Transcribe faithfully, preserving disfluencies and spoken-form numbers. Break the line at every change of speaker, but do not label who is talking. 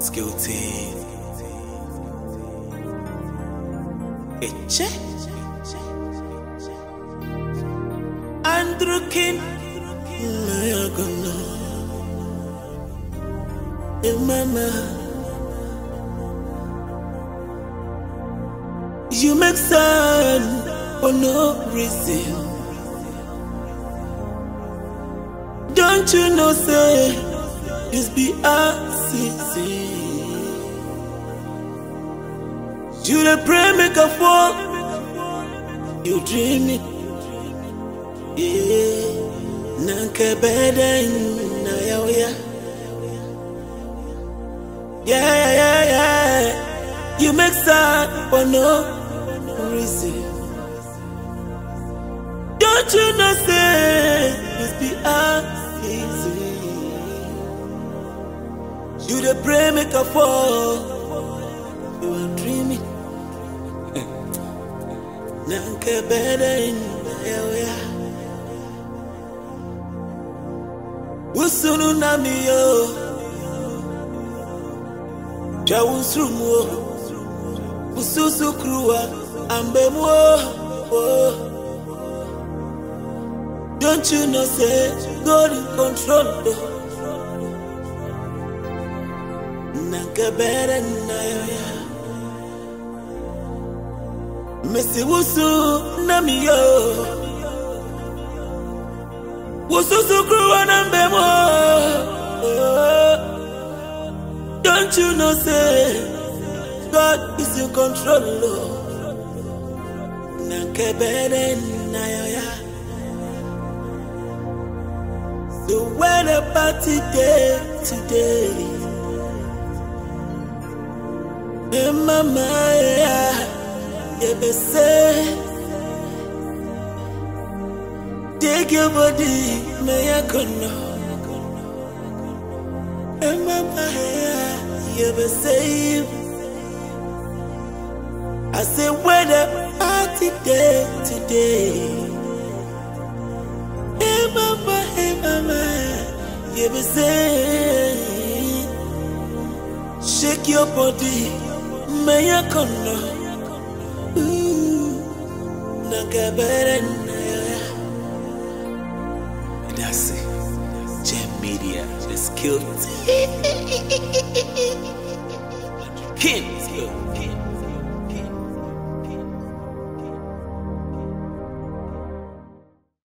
Skill team. Eche. Andrew King. Mayagona. Mama. You make son for no reason. Don't you know, say, this be a season. You the pray make a fall, you dream it. Yeah, nanke beda na ya ya. Yeah, yeah, yeah. You make sad for no reason. Don't you know, say, this be a season. You the pray make a fall, you are dreaming. Nanke better in the area. Usunu nami yo, Jawusrumo, Ususu kruwa, ambemo. Don't you know, say, God in control. Nanke better na ya. Missy Wusu Namiyo Wusu Sukru Anambemo. Don't you know, say, God is in control. Nanke bere na ya. So when a party day today, hey mama ya. You say, take your body, may I go now. And mama, you say, I say, where the party day today. Hey mama, hey mama, you say, shake your body, may I go now. That's it. Gem Media, the skill. King, skill.